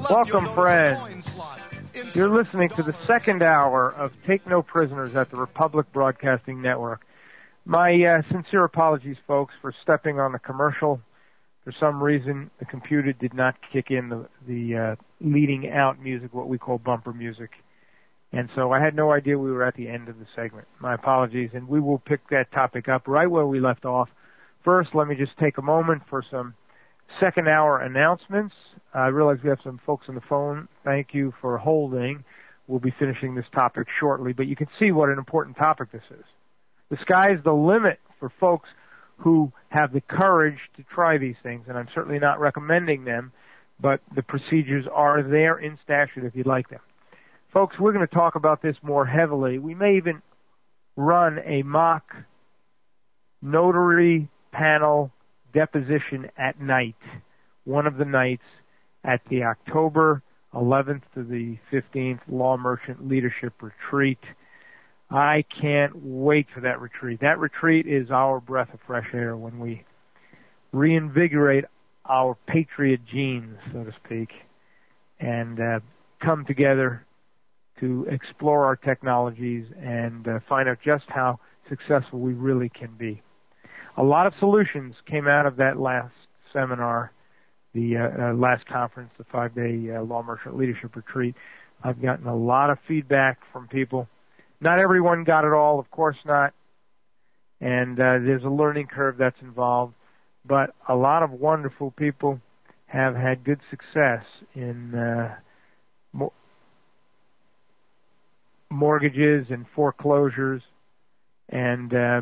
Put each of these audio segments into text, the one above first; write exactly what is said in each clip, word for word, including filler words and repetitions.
Welcome, friends. You're listening to the second hour of Take No Prisoners at the Republic Broadcasting Network. My uh, sincere apologies, folks, for stepping on the commercial. For some reason, the computer did not kick in the, the uh, leading out music, what we call bumper music. And so I had no idea we were at the end of the segment. My apologies, and we will pick that topic up right where we left off. First, let me just take a moment for some second hour announcements. I realize we have some folks on the phone. Thank you for holding. We'll be finishing this topic shortly, but you can see what an important topic this is. The sky's the limit for folks who have the courage to try these things, and I'm certainly not recommending them, but the procedures are there in statute if you'd like them. Folks, we're going to talk about this more heavily. We may even run a mock notary panel deposition at night, one of the nights at the October eleventh to the fifteenth Law Merchant Leadership Retreat. I can't wait for that retreat. That retreat is our breath of fresh air when we reinvigorate our patriot genes, so to speak, and uh, come together to explore our technologies and uh, find out just how successful we really can be. A lot of solutions came out of that last seminar, the uh, uh, last conference, the five-day uh, Law Merchant Leadership Retreat. I've gotten a lot of feedback from people. Not everyone got it all, of course not, and uh, there's a learning curve that's involved, but a lot of wonderful people have had good success in uh, mo- mortgages and foreclosures and uh,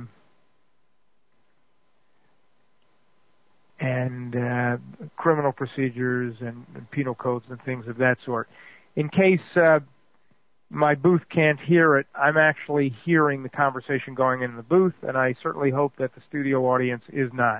and uh, criminal procedures and, and penal codes and things of that sort. In case uh, my booth can't hear it, I'm actually hearing the conversation going in the booth, and I certainly hope that the studio audience is not.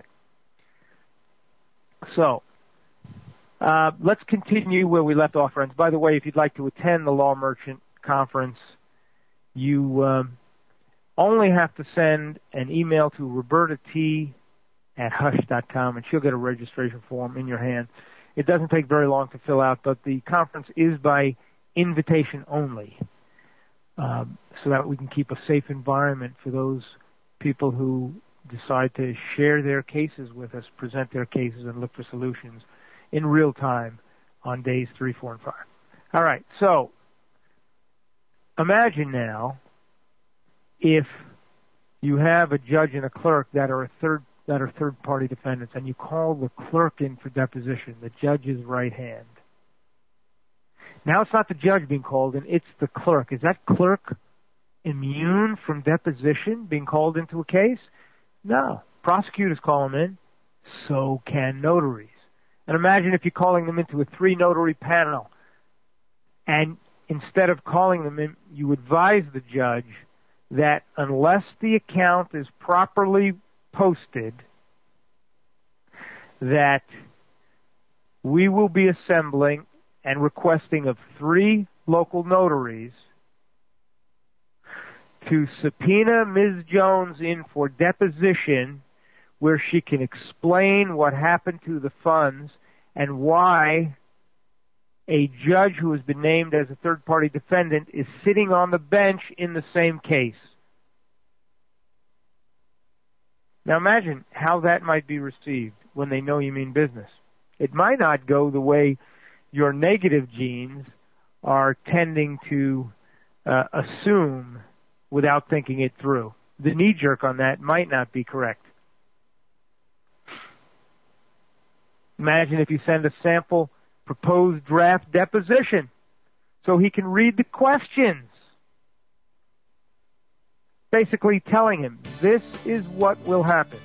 So, uh, let's continue where we left off, friends. By the way, if you'd like to attend the Law Merchant Conference, you um, only have to send an email to Roberta T. at hush dot com, and she'll get a registration form in your hand. It doesn't take very long to fill out, but the conference is by invitation only, um, so that we can keep a safe environment for those people who decide to share their cases with us, present their cases, and look for solutions in real time on days three, four, and five. All right, so imagine now if you have a judge and a clerk that are a third that are third-party defendants, and you call the clerk in for deposition, the judge's right hand. Now it's not the judge being called in, it's the clerk. Is that clerk immune from deposition, being called into a case? No. Prosecutors call them in, so can notaries. And imagine if you're calling them into a three-notary panel, and instead of calling them in, you advise the judge that unless the account is properly posted, that we will be assembling and requesting of three local notaries to subpoena Miz Jones in for deposition, where she can explain what happened to the funds and why a judge who has been named as a third-party defendant is sitting on the bench in the same case. Now imagine how that might be received when they know you mean business. It might not go the way your negative genes are tending to uh, assume without thinking it through. The knee-jerk on that might not be correct. Imagine if you send a sample proposed draft deposition so he can read the questions, basically telling him this is what will happen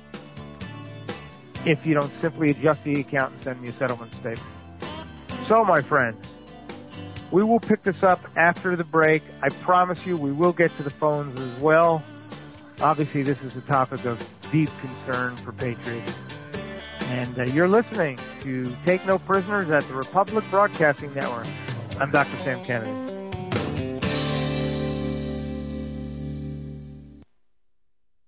if you don't simply adjust the account and send me a settlement statement. So, my friends, we will pick this up after the break. I promise you we will get to the phones as well. Obviously, this is a topic of deep concern for patriots. And uh, you're listening to Take No Prisoners at the Republic Broadcasting Network. I'm Doctor Sam Kennedy.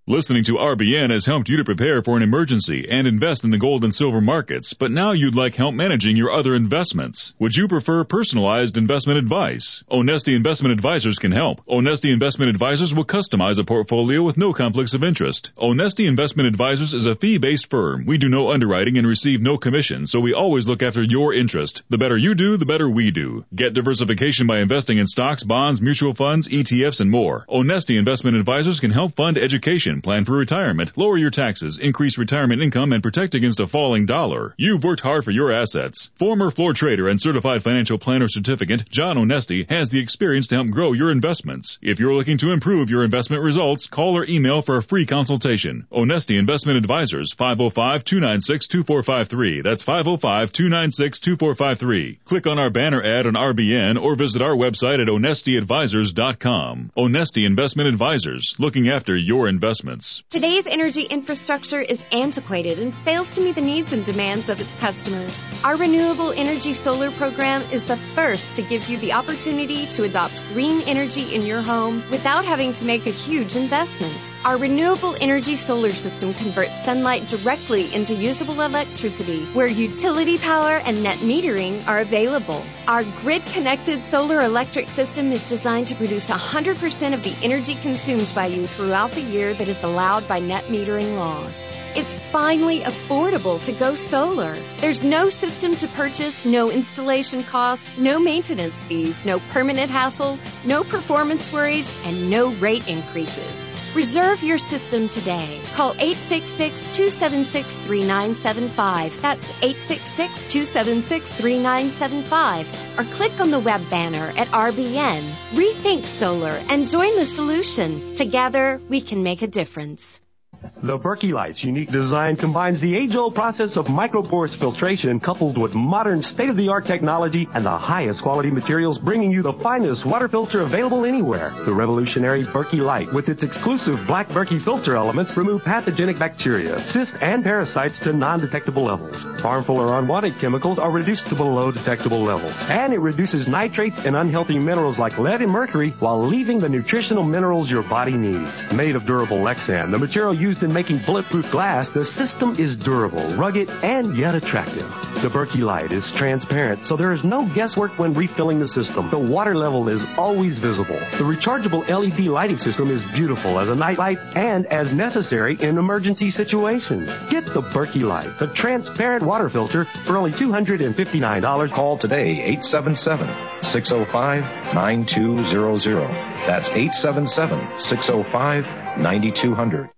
Listening to R B N has helped you to prepare for an emergency and invest in the gold and silver markets, but now you'd like help managing your other investments. Would you prefer personalized investment advice? Onesti Investment Advisors can help. Onesti Investment Advisors will customize a portfolio with no conflicts of interest. Onesti Investment Advisors is a fee-based firm. We do no underwriting and receive no commission, so we always look after your interest. The better you do, the better we do. Get diversification by investing in stocks, bonds, mutual funds, E T Fs, and more. Onesti Investment Advisors can help fund education, plan for retirement, lower your taxes, increase retirement income, and protect against a falling dollar. You've worked hard for your assets. Former floor trader and certified financial planner certificate, John Onesti, has the experience to help grow your investments. If you're looking to improve your investment results, call or email for a free consultation. Onesti Investment Advisors, five oh five, two nine six, two four five three. That's five oh five, two nine six, two four five three. Click on our banner ad on R B N or visit our website at onesti advisors dot com. Onesti Investment Advisors, looking after your investments. Today's energy infrastructure is antiquated and fails to meet the needs and demands of its customers. Our Renewable Energy Solar program is the first to give you the opportunity to adopt green energy in your home without having to make a huge investment. Our renewable energy solar system converts sunlight directly into usable electricity where utility power and net metering are available. Our grid-connected solar electric system is designed to produce one hundred percent of the energy consumed by you throughout the year that is allowed by net metering laws. It's finally affordable to go solar. There's no system to purchase, no installation costs, no maintenance fees, no permanent hassles, no performance worries, and no rate increases. Reserve your system today. Call eight six six, two seven six, three nine seven five. That's eight six six, two seven six, three nine seven five. Or click on the web banner at R B N. Rethink solar and join the solution. Together, we can make a difference. The Berkey Light's unique design combines the age-old process of microporous filtration coupled with modern state-of-the-art technology and the highest quality materials, bringing you the finest water filter available anywhere. The revolutionary Berkey Light, with its exclusive black Berkey filter elements, remove pathogenic bacteria, cysts, and parasites to non-detectable levels. Harmful or unwanted chemicals are reduced to below detectable levels. And it reduces nitrates and unhealthy minerals like lead and mercury while leaving the nutritional minerals your body needs. Made of durable Lexan, the material used in making bulletproof glass, the system is durable, rugged, and yet attractive. The Berkey Light is transparent, so there is no guesswork when refilling the system. The water level is always visible. The rechargeable L E D lighting system is beautiful as a night light and as necessary in emergency situations. Get the Berkey Light, the transparent water filter, for only two hundred fifty-nine dollars. Call today, eight seven seven, six oh five, nine two zero zero. That's eight seven seven, six oh five, nine two zero zero.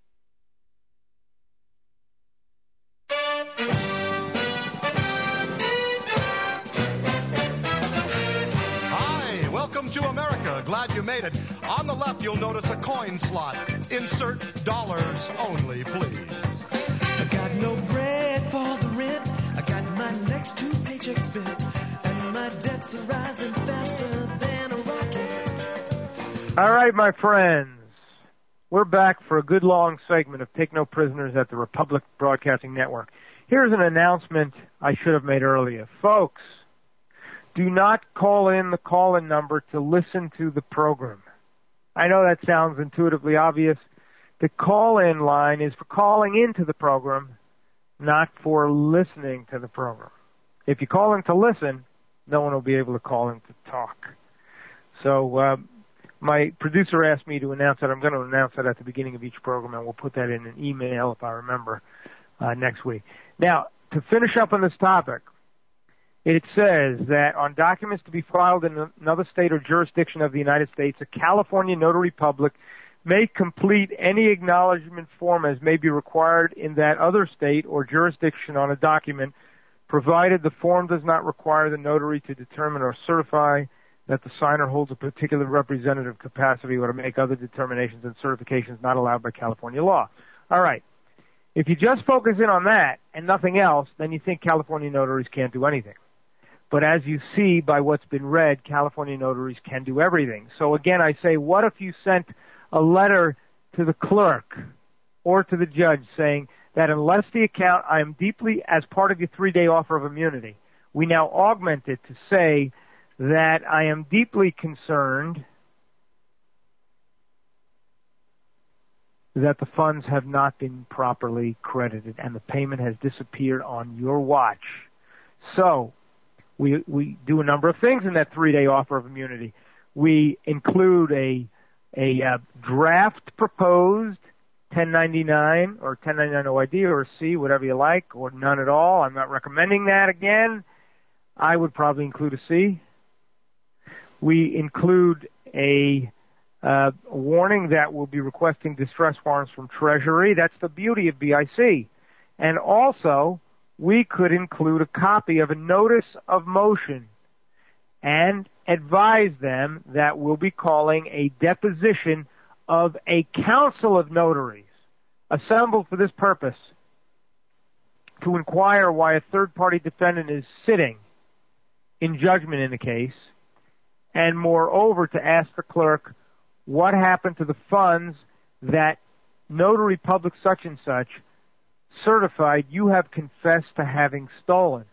Made it. On the left, you'll notice a coin slot. Insert dollars only, please. I got no bread for the rent. I got my next two paychecks spent, and my debts are rising faster than a rocket. All right, my friends. We're back for a good long segment of Take No Prisoners at the Republic Broadcasting Network. Here's an announcement I should have made earlier. Folks, do not call in the call-in number to listen to the program. I know that sounds intuitively obvious. The call-in line is for calling into the program, not for listening to the program. If you call in to listen, no one will be able to call in to talk. So uh, my producer asked me to announce that. I'm going to announce that at the beginning of each program, and we'll put that in an email if I remember uh, next week. Now, to finish up on this topic, it says that on documents to be filed in another state or jurisdiction of the United States, a California notary public may complete any acknowledgement form as may be required in that other state or jurisdiction on a document, provided the form does not require the notary to determine or certify that the signer holds a particular representative capacity or to make other determinations and certifications not allowed by California law. All right. If you just focus in on that and nothing else, then you think California notaries can't do anything. But as you see by what's been read, California notaries can do everything. So again, I say, what if you sent a letter to the clerk or to the judge saying that unless the account, I am deeply, as part of your three-day offer of immunity, we now augment it to say that I am deeply concerned that the funds have not been properly credited and the payment has disappeared on your watch. So we we do a number of things in that three-day offer of immunity. We include a a uh, draft proposed ten ninety-nine or ten ninety-nine O I D or C, whatever you like, or none at all. I'm not recommending that again. I would probably include a C. We include a uh, warning that we'll be requesting distress warrants from Treasury. That's the beauty of B I C. And also, we could include a copy of a notice of motion and advise them that we'll be calling a deposition of a council of notaries assembled for this purpose to inquire why a third-party defendant is sitting in judgment in the case, and moreover to ask the clerk what happened to the funds that notary public such and such certified you have confessed to having stolen.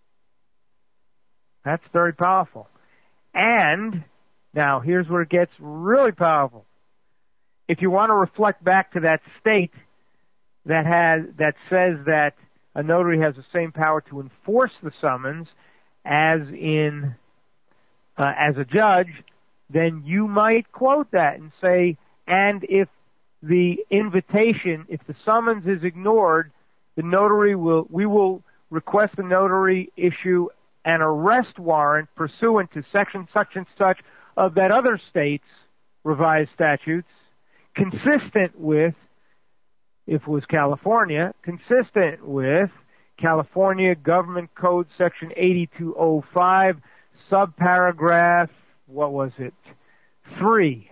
That's very powerful. And now here's where it gets really powerful. If you want to reflect back to that state that has that says that a notary has the same power to enforce the summons as in uh, as a judge, then you might quote that and say, and if the invitation, if the summons is ignored, the notary will we will request the notary issue an arrest warrant pursuant to section such and such of that other state's revised statutes, consistent with, if it was California, consistent with California Government Code section eighty-two oh five, subparagraph, what was it, three,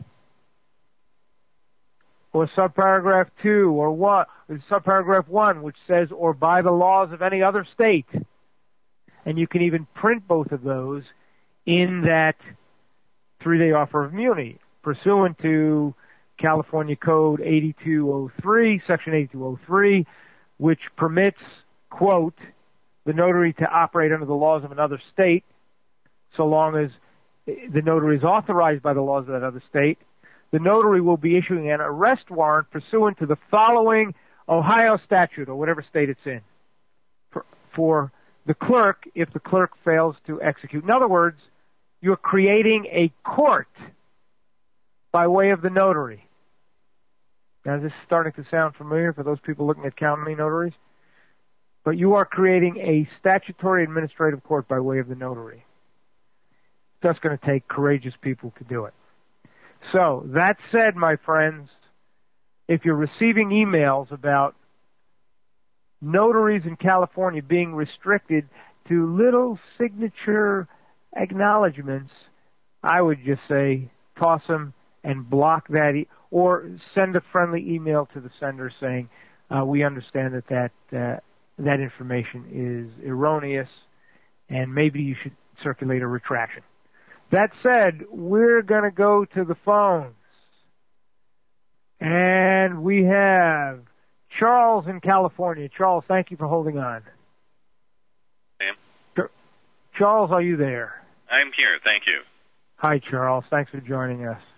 or subparagraph two, or what, subparagraph one, which says, or by the laws of any other state. And you can even print both of those in that three-day offer of immunity, pursuant to California Code eighty-two oh three, section eighty-two oh three, which permits, quote, the notary to operate under the laws of another state, so long as the notary is authorized by the laws of that other state. The notary will be issuing an arrest warrant pursuant to the following Ohio statute, or whatever state it's in, for, for the clerk if the clerk fails to execute. In other words, you're creating a court by way of the notary. Now, this is starting to sound familiar for those people looking at county notaries. But you are creating a statutory administrative court by way of the notary. It's just going to take courageous people to do it. So, that said, my friends, if you're receiving emails about notaries in California being restricted to little signature acknowledgments, I would just say toss them and block that, e- or send a friendly email to the sender saying, uh, we understand that that, uh, that information is erroneous and maybe you should circulate a retraction. That said, we're going to go to the phones. And we have Charles in California. Charles, thank you for holding on. Sam? Charles, are you there? I'm here, thank you. Hi, Charles. Thanks for joining us.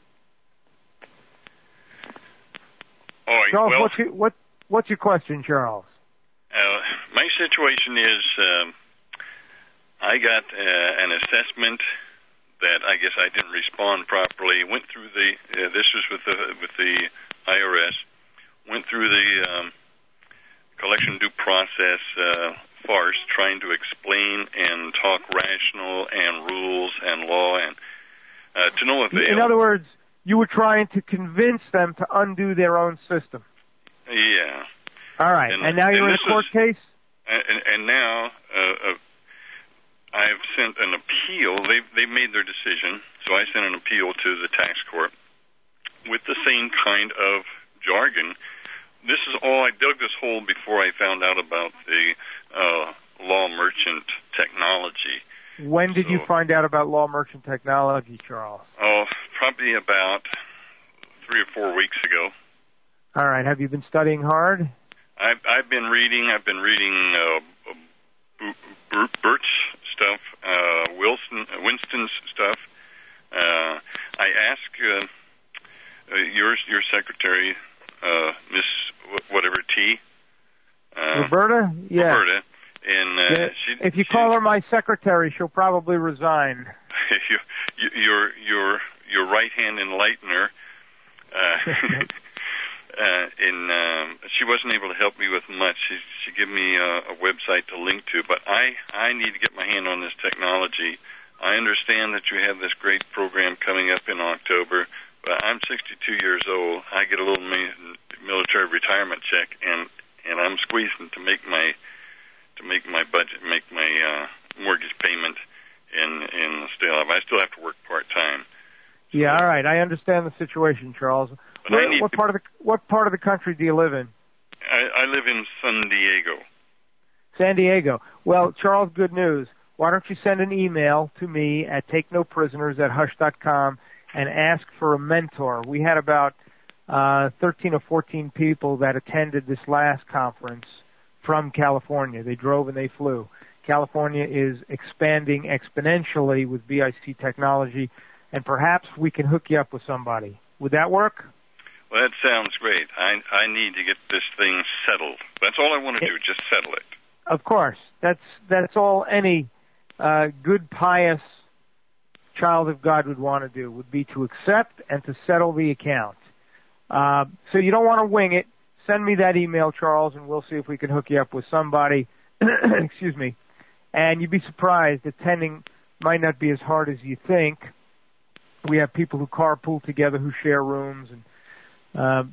All right, Charles, well, what's your, what, what's your question, Charles? Uh, my situation is um, I got uh, an assessment that I guess I didn't respond properly. Went through the uh, this was with the with the I R S. Went through the um, collection due process uh, farce, trying to explain and talk rational and rules and law and uh, to no avail. In other words, you were trying to convince them to undo their own system. Yeah. All right, and, and now you're and in a court is, case? And, and now uh, uh, I've sent an appeal. They've, they've made their decision, so I sent an appeal to the tax court with the same kind of jargon. This is all, I dug this hole before I found out about the uh, law merchant technology. When did so, you find out about law merchant technology, Charles? Oh, probably about three or four weeks ago. All right. Have you been studying hard? I've, I've been reading. I've been reading uh, Bert's stuff, uh, Wilson, Winston's stuff. Uh, I asked uh, uh, your your secretary, uh, Roberta? Yeah. Roberta. And uh, yeah. she, if you she, call her my secretary, she'll probably resign. you, you, your your your right hand enlightener. Uh, uh, and um, she wasn't able to help me with much. She she gave me a, a website to link to, but I I need to get my hand on this technology. I understand that you have this great program coming up in October, but I'm sixty-two years old. I get a little military retirement check, and and I'm squeezing to make my to make my budget, make my uh, mortgage payment, and and stay alive. I still have to work part time. So, yeah, all right. I understand the situation, Charles. Where, what part of the what part of the country do you live in? I, I live in San Diego. San Diego. Well, Charles, good news. Why don't you send an email to me at take no prisoners at hush dot com and ask for a mentor? We had about uh, thirteen or fourteen people that attended this last conference from California. They drove and they flew. California is expanding exponentially with B I C technology, and perhaps we can hook you up with somebody. Would that work? Well, that sounds great. I I need to get this thing settled. That's all I want to do, just settle it. Of course. That's that's all any uh, good, pious child of God would want to do, would be to accept and to settle the account. Uh, so you don't want to wing it. Send me that email, Charles, and we'll see if we can hook you up with somebody. Excuse me. And you'd be surprised. Attending might not be as hard as you think. We have people who carpool together, who share rooms, and Um,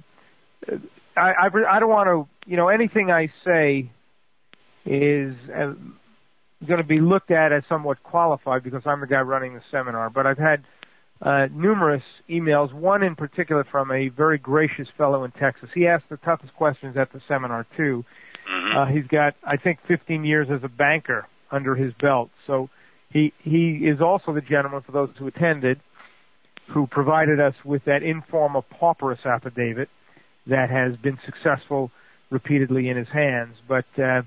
I, I, I don't want to, you know, anything I say is uh, going to be looked at as somewhat qualified because I'm the guy running the seminar. But I've had uh, numerous emails, one in particular from a very gracious fellow in Texas. He asked the toughest questions at the seminar, too. Mm-hmm. Uh, he's got, I think, fifteen years as a banker under his belt. So he he is also the gentleman, for those who attended, who provided us with that informal pauperous affidavit that has been successful repeatedly in his hands. But uh,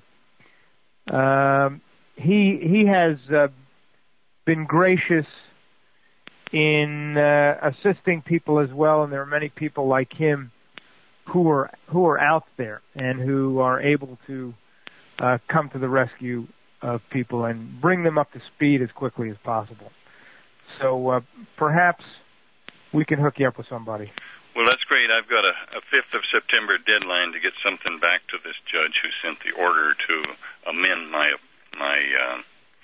um, he he has uh, been gracious in uh, assisting people as well, and there are many people like him who are who are out there and who are able to uh, come to the rescue of people and bring them up to speed as quickly as possible. So uh, perhaps we can hook you up with somebody. Well, that's great. I've got a, a fifth of September deadline to get something back to this judge who sent the order to amend my my uh,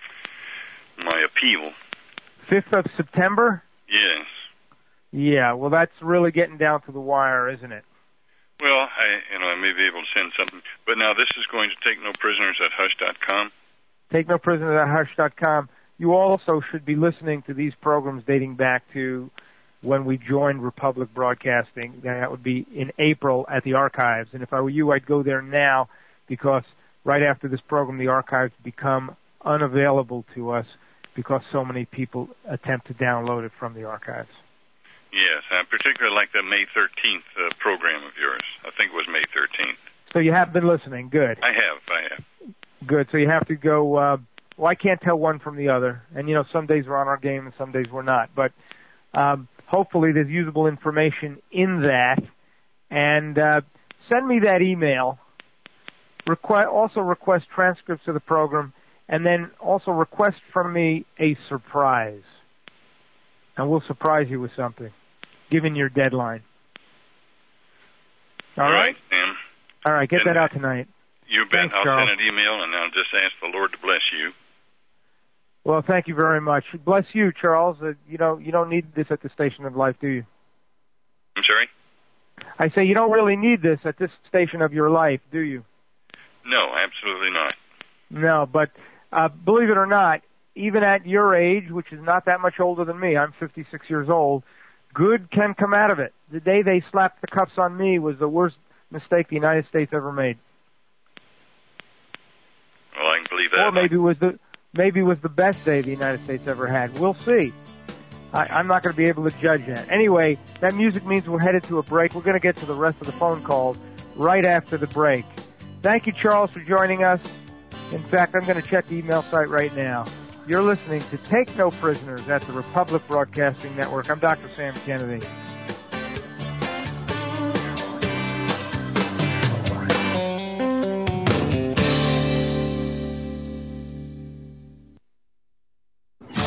my appeal. fifth of September? Yes. Yeah, well, that's really getting down to the wire, isn't it? Well, I you know I may be able to send something, but now this is going to take no prisoners at hush dot com. take no prisoners at hush dot com. You also should be listening to these programs dating back to when we joined Republic Broadcasting. That would be in April at the archives. And if I were you, I'd go there now because right after this program, the archives become unavailable to us because so many people attempt to download it from the archives. Yes, I particularly like the May thirteenth uh, program of yours. I think it was May thirteenth. So you have been listening. Good. I have, I have. Good. So you have to go, uh, well, I can't tell one from the other. And, you know, some days we're on our game and some days we're not. But um, hopefully there's usable information in that. And uh, send me that email. Request, also request transcripts of the program. And then also request from me a surprise. And we'll surprise you with something, given your deadline. All, All right? right, Sam. All right, get And that out tonight. You bet. Thanks, I'll Charles. send an email, and I'll just ask the Lord to bless you. Well, thank you very much. Bless you, Charles. Uh, you know, you don't need this at the station of life, do you? I'm sorry? I say you don't really need this at this station of your life, do you? No, absolutely not. No, but uh, believe it or not, even at your age, which is not that much older than me, I'm fifty-six years old, good can come out of it. The day they slapped the cuffs on me was the worst mistake the United States ever made. Well, I can believe that. Or maybe it was the maybe it was the best day the United States ever had. We'll see. I, I'm not going to be able to judge that. Anyway, that music means we're headed to a break. We're going to get to the rest of the phone calls right after the break. Thank you, Charles, for joining us. In fact, I'm going to check the email site right now. You're listening to Take No Prisoners at the Republic Broadcasting Network. I'm Doctor Sam Kennedy.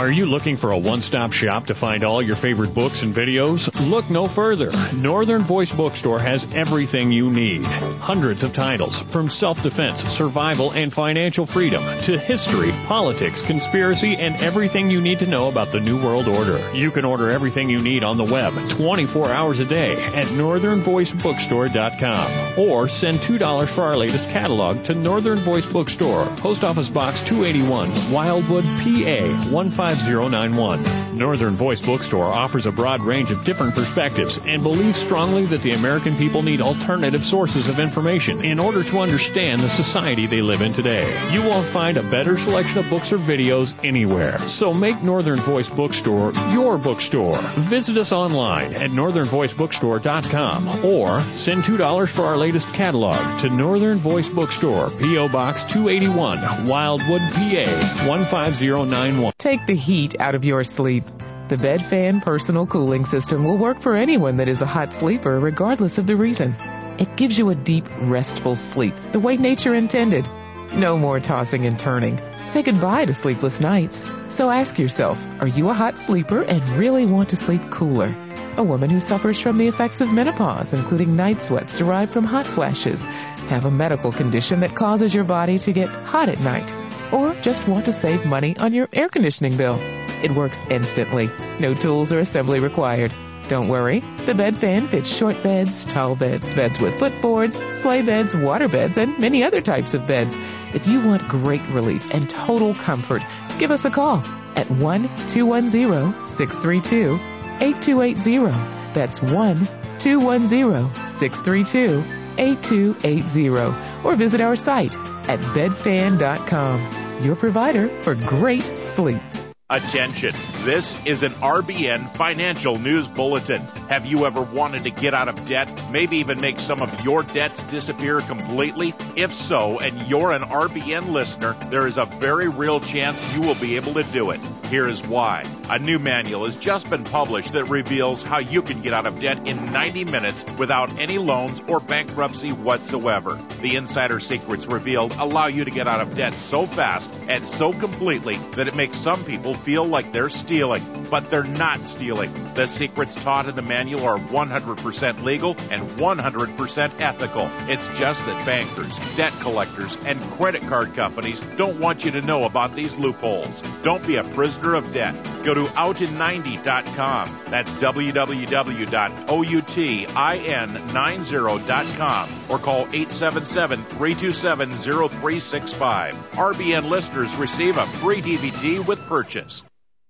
Are you looking for a one-stop shop to find all your favorite books and videos? Look no further. Northern Voice Bookstore has everything you need. Hundreds of titles, from self-defense, survival, and financial freedom, to history, politics, conspiracy, and everything you need to know about the New World Order. You can order everything you need on the web twenty-four hours a day at northern voice bookstore dot com, or send two dollars for our latest catalog to Northern Voice Bookstore, Post Office Box two eighty-one, Wildwood, P A one five zero nine one. Northern Voice Bookstore offers a broad range of different perspectives and believes strongly that the American people need alternative sources of information in order to understand the society they live in today. You won't find a better selection of books or videos anywhere. So make Northern Voice Bookstore your bookstore. Visit us online at northern voice bookstore dot com, or send two dollars for our latest catalog to Northern Voice Bookstore, P O Box two eighty-one, Wildwood, P A one five zero nine one. Take the heat out of your sleep. The Bed Fan Personal Cooling System will work for anyone that is a hot sleeper, regardless of the reason. It gives you a deep, restful sleep, the way nature intended. No more tossing and turning. Say goodbye to sleepless nights. So ask yourself, are you a hot sleeper and really want to sleep cooler? A woman who suffers from the effects of menopause, including night sweats derived from hot flashes, have a medical condition that causes your body to get hot at night, or just want to save money on your air conditioning bill. It works instantly. No tools or assembly required. Don't worry. The Bed Fan fits short beds, tall beds, beds with footboards, sleigh beds, water beds, and many other types of beds. If you want great relief and total comfort, give us a call at one two one zero, six three two, eight two eight zero. That's one two one zero, six three two, eight two eight zero. Or visit our site at bed fan dot com. Your provider for great sleep. Attention, this is an R B N Financial News Bulletin. Have you ever wanted to get out of debt, maybe even make some of your debts disappear completely? If so, and you're an R B N listener, there is a very real chance you will be able to do it. Here is why. A new manual has just been published that reveals how you can get out of debt in ninety minutes without any loans or bankruptcy whatsoever. The insider secrets revealed allow you to get out of debt so fast and so completely that it makes some people feel like they're stealing, but they're not stealing. The secrets taught in the manual are one hundred percent legal and one hundred percent ethical. It's just that bankers, debt collectors, and credit card companies don't want you to know about these loopholes. Don't be a prisoner of debt. Go to out in ninety dot com. That's w w w dot outin ninety dot com, or call eight seven seven, three two seven, zero three six five. R B N listeners receive a free D V D with purchase.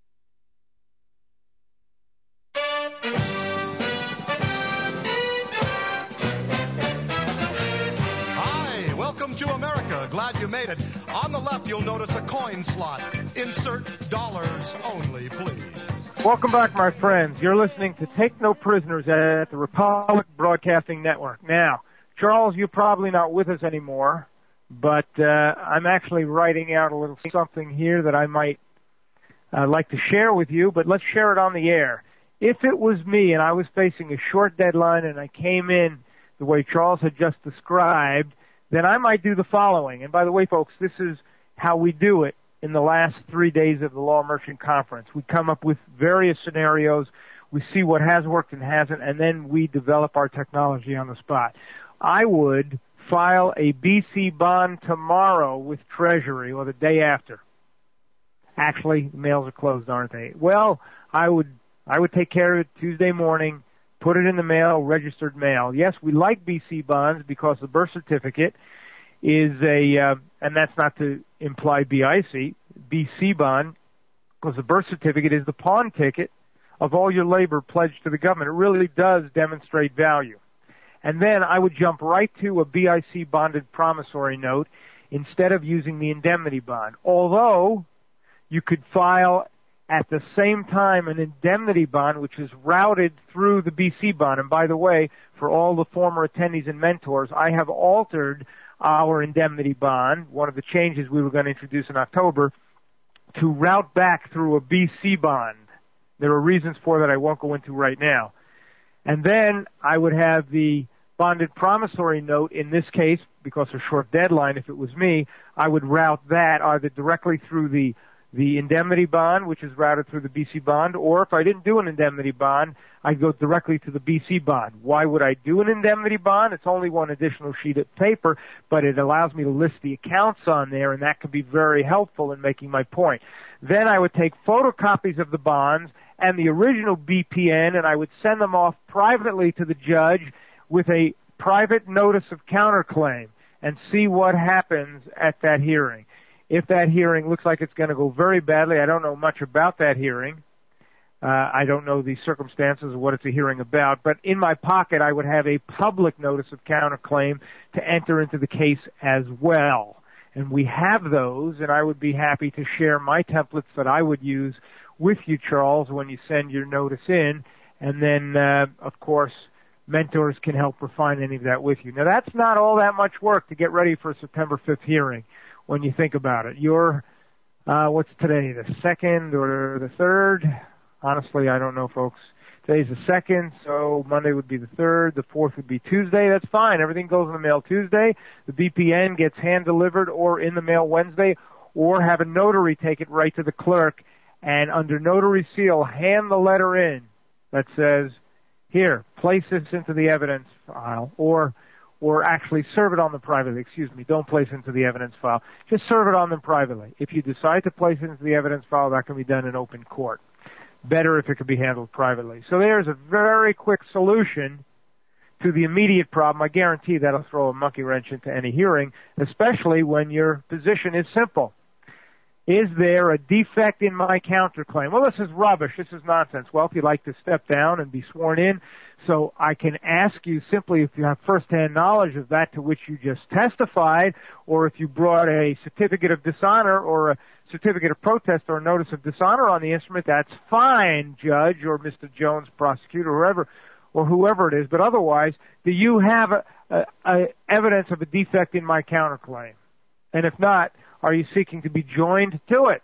Hi, welcome to America. Glad you made it. On the left, you'll notice a coin slot. Insert dollars only, please. Welcome back, my friends. You're listening to Take No Prisoners at the Republic Broadcasting Network. Now, Charles, you're probably not with us anymore, but uh, I'm actually writing out a little something here that I might uh, like to share with you, but let's share it on the air. If it was me and I was facing a short deadline and I came in the way Charles had just described, then I might do the following. And by the way, folks, this is how we do it in the last three days of the Law Merchant Conference. We come up with various scenarios, we see what has worked and hasn't, and then we develop our technology on the spot. I would file a B C bond tomorrow with Treasury or the day after. Actually, the mails are closed, aren't they? Well, I would I would take care of it Tuesday morning, put it in the mail, registered mail. Yes, we like B C bonds because the birth certificate is a, uh, and that's not to imply B I C, B C bond, because the birth certificate is the pawn ticket of all your labor pledged to the government. It really does demonstrate value. And then I would jump right to a B I C bonded promissory note instead of using the indemnity bond. Although you could file at the same time an indemnity bond, which is routed through the B C bond. And by the way, for all the former attendees and mentors, I have altered our indemnity bond, one of the changes we were going to introduce in October, to route back through a B C bond. There are reasons for that I won't go into right now. And then I would have the bonded promissory note, in this case, because of short deadline, if it was me, I would route that either directly through the the indemnity bond, which is routed through the B C bond, or if I didn't do an indemnity bond, I go directly to the B C bond. Why would I do an indemnity bond? It's only one additional sheet of paper, but it allows me to list the accounts on there, and that can be very helpful in making my point. Then I would take photocopies of the bonds and the original B P N, and I would send them off privately to the judge with a private notice of counterclaim and see what happens at that hearing. If that hearing looks like it's going to go very badly, I don't know much about that hearing. Uh, I don't know the circumstances of what it's a hearing about, but in my pocket I would have a public notice of counterclaim to enter into the case as well. And we have those, and I would be happy to share my templates that I would use with you, Charles, when you send your notice in. And then, uh, of course, mentors can help refine any of that with you. Now, that's not all that much work to get ready for a September fifth hearing when you think about it. You're, uh, what's today, the second or the third? Honestly, I don't know, folks. Today's the second, so Monday would be the third. The fourth would be Tuesday. That's fine. Everything goes in the mail Tuesday. The B P N gets hand-delivered or in the mail Wednesday, or have a notary take it right to the clerk and under notary seal hand the letter in that says, here, place this into the evidence file, or or actually serve it on them privately. Excuse me, don't place it into the evidence file. Just serve it on them privately. If you decide to place it into the evidence file, that can be done in open court. Better if it could be handled privately. So there's a very quick solution to the immediate problem. I guarantee that'll throw a monkey wrench into any hearing, especially when your position is simple. Is there a defect in my counterclaim? Well, this is rubbish. This is nonsense. Well, if you'd like to step down and be sworn in, so I can ask you simply if you have firsthand knowledge of that to which you just testified, or if you brought a certificate of dishonor or a certificate of protest or a notice of dishonor on the instrument, that's fine, Judge, or Mister Jones, prosecutor, or whoever, or whoever it is. But otherwise, do you have a, a, a evidence of a defect in my counterclaim? And if not, are you seeking to be joined to it?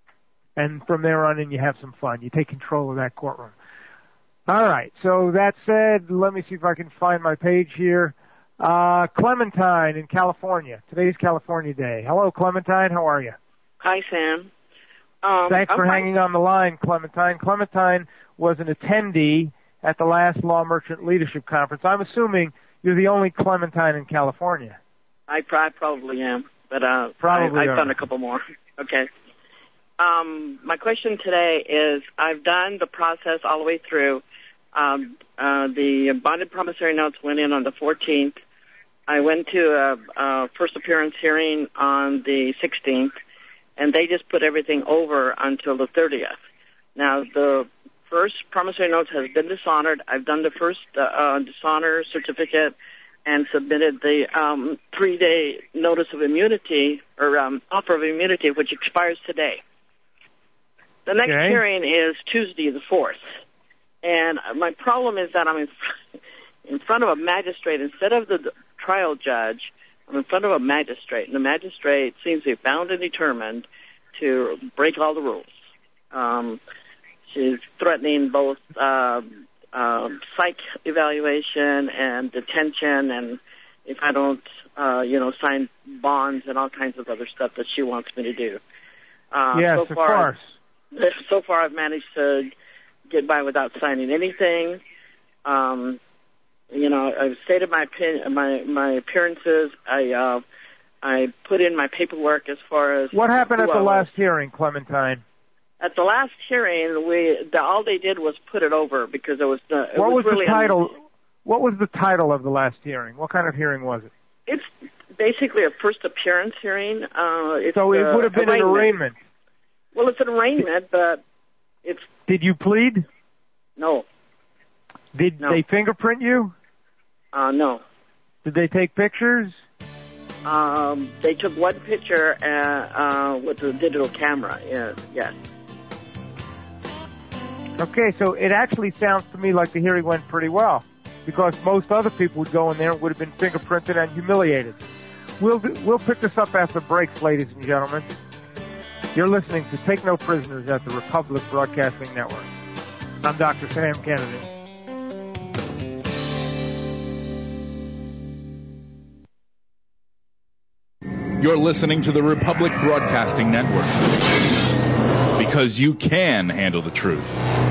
And from there on in, you have some fun. You take control of that courtroom. All right. So that said, let me see if I can find my page here. Uh, Clementine in California. Today's California Day. Hello, Clementine. How are you? Hi, Sam. Um, Thanks for I'm hanging on the line, Clementine. Clementine was an attendee at the last Law Merchant Leadership Conference. I'm assuming you're the only Clementine in California. I probably am, but uh, Probably I, I've are. done a couple more. Okay. Um, my question today is, I've done the process all the way through. Um, uh, the bonded promissory notes went in on the fourteenth. I went to a, a first appearance hearing on the sixteenth, and they just put everything over until the thirtieth. Now, the first promissory notes has been dishonored. I've done the first uh, uh, dishonor certificate and submitted the um, three-day notice of immunity, or um, offer of immunity, which expires today. The next Okay. hearing is Tuesday the fourth. And my problem is that I'm in, in front of a magistrate. Instead of the trial judge, I'm in front of a magistrate. And the magistrate seems to be bound and determined to break all the rules. Um, she's threatening both uh, uh, psych evaluation and detention, and if I don't, uh, you know, sign bonds and all kinds of other stuff that she wants me to do. Uh, yes, so of far, course. So far, I've managed to get by without signing anything. Um, you know, I've stated my opinion, my my appearances. I uh, I put in my paperwork as far as What happened at who the I was. last hearing, Clementine? At the last hearing, we the, all they did was put it over because it was the it What was, really the title? un- What was the title of the last hearing? What kind of hearing was it? It's basically a first appearance hearing. Uh, it's So it uh, would have been an arraignment. Well, it's an arraignment, but it's Did you plead? no, Did No. they fingerprint you? uh, no. Did they take pictures? Um, they took one picture uh, uh, with the digital camera. Yeah, yes. Okay, so it actually sounds to me like the hearing went pretty well, because most other people would go in there and would have been fingerprinted and humiliated. We'll do, we'll pick this up after breaks, ladies and gentlemen. You're listening to Take No Prisoners at the Republic Broadcasting Network. I'm Doctor Sam Kennedy. You're listening to the Republic Broadcasting Network. because you can handle the truth.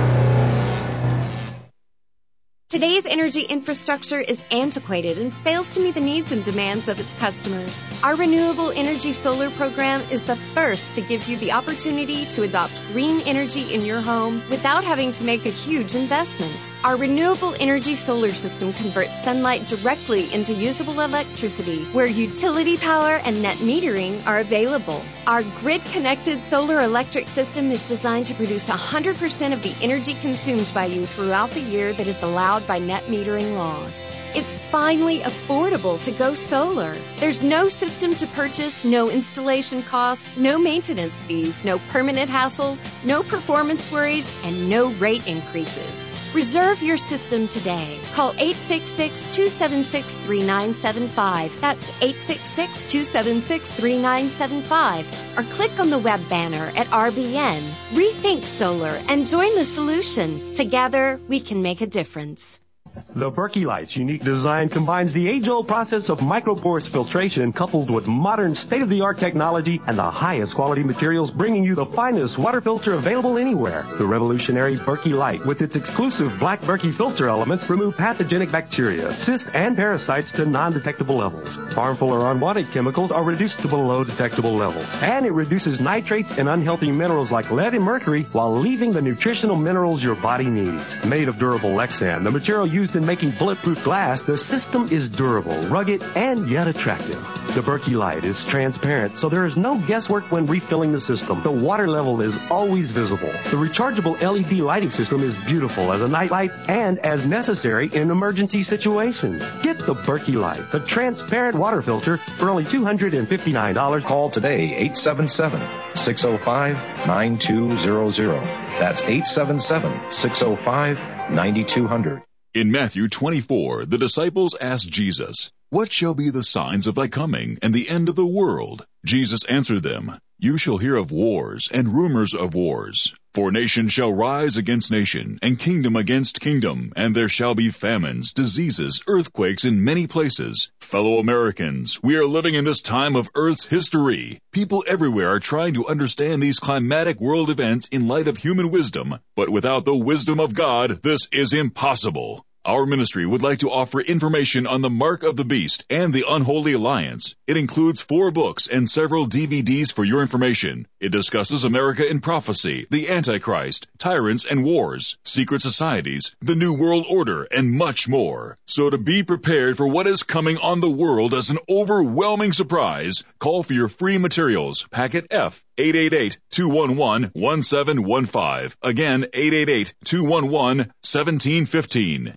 Today's energy infrastructure is antiquated and fails to meet the needs and demands of its customers. Our Renewable Energy Solar Program is the first to give you the opportunity to adopt green energy in your home without having to make a huge investment. Our renewable energy solar system converts sunlight directly into usable electricity where utility power and net metering are available. Our grid-connected solar electric system is designed to produce one hundred percent of the energy consumed by you throughout the year that is allowed by net metering laws. It's finally affordable to go solar. There's no system to purchase, no installation costs, no maintenance fees, no permanent hassles, no performance worries, and no rate increases. Reserve your system today. Call eight six six, two seven six, three nine seven five. That's eight six six, two seven six, three nine seven five. Or click on the web banner at R B N. Rethink solar and join the solution. Together, we can make a difference. The Berkey Light's unique design combines the age-old process of micropores filtration coupled with modern state-of-the-art technology and the highest quality materials, bringing you the finest water filter available anywhere. The revolutionary Berkey Light, with its exclusive black Berkey filter elements, remove pathogenic bacteria, cysts, and parasites to non-detectable levels. Harmful or unwanted chemicals are reduced to below detectable levels. And it reduces nitrates and unhealthy minerals like lead and mercury while leaving the nutritional minerals your body needs. Made of durable Lexan, the material used in making bulletproof glass, the system is durable, rugged, and yet attractive. The Berkey Light is transparent, so there is no guesswork when refilling the system. The water level is always visible. The rechargeable L E D lighting system is beautiful as a night light and as necessary in emergency situations. Get the Berkey Light, the transparent water filter, for only two hundred fifty-nine dollars. Call today, eight seven seven, six oh five, nine two zero zero. That's eight seven seven, six oh five, nine two zero zero. In Matthew twenty-four, the disciples asked Jesus, "What shall be the signs of thy coming and the end of the world?" Jesus answered them, "You shall hear of wars and rumors of wars. For nation shall rise against nation, and kingdom against kingdom, and there shall be famines, diseases, earthquakes in many places." Fellow Americans, we are living in this time of Earth's history. People everywhere are trying to understand these climatic world events in light of human wisdom, but without the wisdom of God, this is impossible. Our ministry would like to offer information on the Mark of the Beast and the Unholy Alliance. It includes four books and several D V Ds for your information. It discusses America in prophecy, the Antichrist, tyrants and wars, secret societies, the New World Order, and much more. So to be prepared for what is coming on the world as an overwhelming surprise, call for your free materials, packet F, eight eight eight, two one one, one seven one five. Again, eight eight eight, two one one, one seven one five.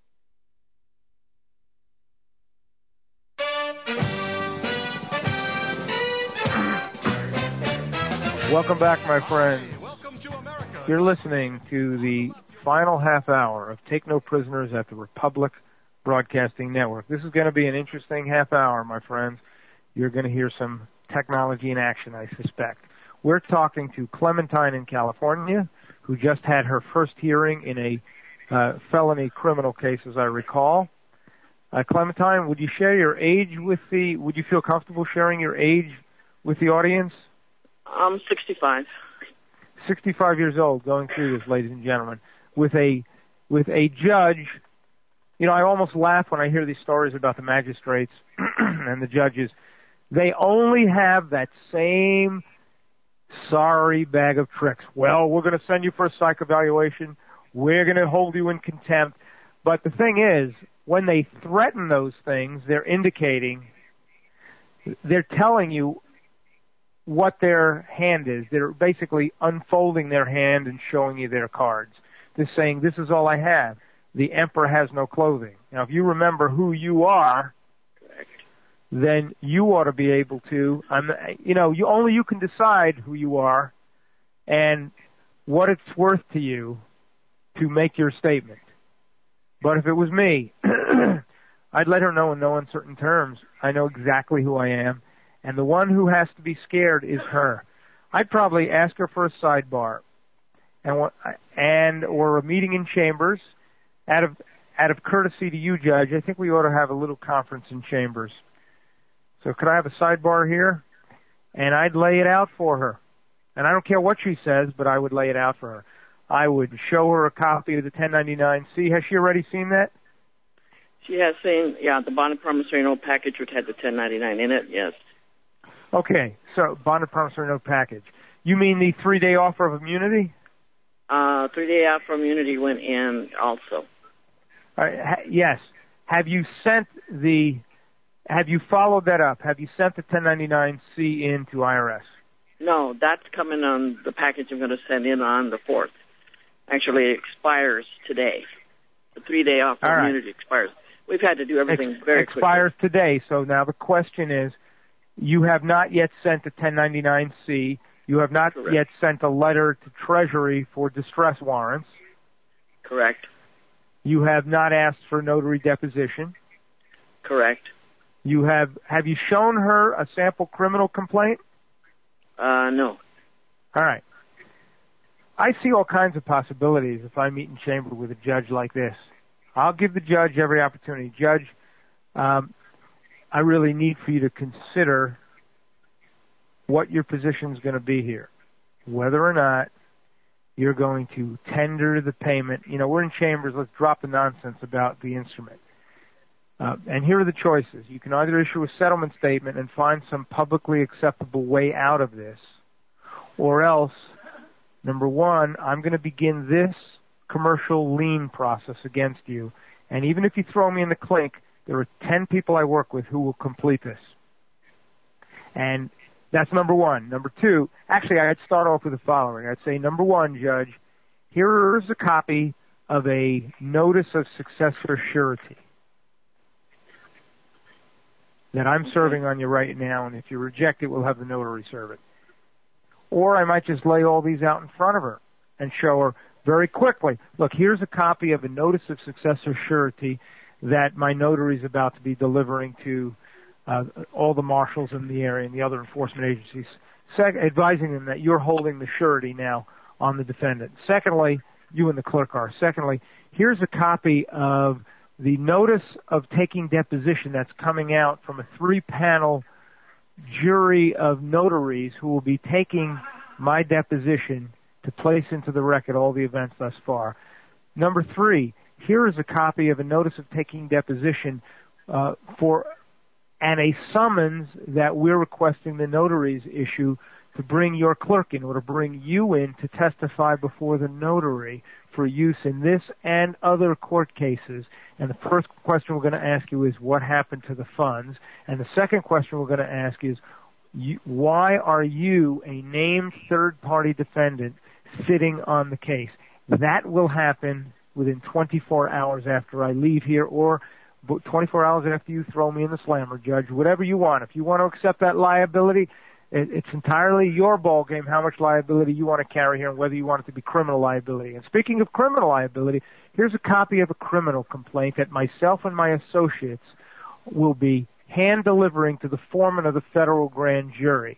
Welcome back, my friends. You're listening to the final half hour of Take No Prisoners at the Republic Broadcasting Network. This is going to be an interesting half hour, my friends. You're going to hear some technology in action, I suspect. We're talking to Clementine in California, who just had her first hearing in a uh, felony criminal case, as I recall. Uh, Clementine, would you share your age with the, would you feel comfortable sharing your age with the audience? I'm sixty-five. sixty-five years old, going through this, ladies and gentlemen, with a with a judge. You know, I almost laugh when I hear these stories about the magistrates and the judges. They only have that same sorry bag of tricks. Well, we're going to send you for a psych evaluation. We're going to hold you in contempt. But the thing is, when they threaten those things, they're indicating, they're telling you what their hand is. They're basically unfolding their hand and showing you their cards. They're saying, this is all I have. The emperor has no clothing. Now, if you remember who you are, then you ought to be able to, um, you know, you only you can decide who you are and what it's worth to you to make your statement. But if it was me, I'd let her know in no uncertain terms, I know exactly who I am. And the one who has to be scared is her. I'd probably ask her for a sidebar, and and or a meeting in chambers. Out of out of courtesy to you, Judge, I think we ought to have a little conference in chambers. So could I have a sidebar here? And I'd lay it out for her. and I don't care what she says, but I would lay it out for her. I would show her a copy of the ten ninety-nine C. Has she already seen that? She has seen, yeah, the bonded promissory note package, which had the ten ninety-nine in it, yes. Okay, so bonded promissory note package. You mean the three-day offer of immunity? Uh, three-day offer of immunity went in also. All right, ha- yes. Have you sent the, have you followed that up? Have you sent the ten ninety-nine C in to I R S? No, that's coming on the package I'm going to send in on the fourth. Actually, it expires today. The three-day offer of right. immunity expires. We've had to do everything Ex- very expires quickly. today, so now the question is, you have not yet sent the ten ninety-nine C. You have not Correct. yet sent a letter to Treasury for distress warrants. Correct. You have not asked for notary deposition. Correct. You have, have you shown her a sample criminal complaint? Uh, no. All right. I see all kinds of possibilities if I meet in chamber with a judge like this. I'll give the judge every opportunity. Judge, um, I really need for you to consider what your position is going to be here, whether or not you're going to tender the payment. You know, we're in chambers. Let's drop the nonsense about the instrument. Uh, and here are the choices. You can either issue a settlement statement and find some publicly acceptable way out of this, or else, number one, I'm going to begin this commercial lien process against you. And even if you throw me in the clink, there are ten people I work with who will complete this. And that's number one. Number two, actually, I'd start off with the following. I'd say, number one, Judge, here's a copy of a notice of successor surety that I'm serving on you right now, and if you reject it, we'll have the notary serve it. Or I might just lay all these out in front of her and show her very quickly, look, here's a copy of a notice of successor surety that my notary is about to be delivering to uh, all the marshals in the area and the other enforcement agencies, sec- advising them that you're holding the surety now on the defendant. Secondly, you and the clerk are. Secondly, here's a copy of the notice of taking deposition that's coming out from a three-panel jury of notaries who will be taking my deposition to place into the record all the events thus far. Number three, here is a copy of a notice of taking deposition uh, for and a summons that we're requesting the notaries issue to bring your clerk in or to bring you in to testify before the notary for use in this and other court cases. And the first question we're going to ask you is what happened to the funds? And the second question we're going to ask is you, why are you, a named third-party defendant, sitting on the case? That will happen within twenty-four hours after I leave here, or twenty-four hours after you throw me in the slammer, Judge, whatever you want. If you want to accept that liability, it's entirely your ballgame how much liability you want to carry here and whether you want it to be criminal liability. And speaking of criminal liability, here's a copy of a criminal complaint that myself and my associates will be hand-delivering to the foreman of the federal grand jury.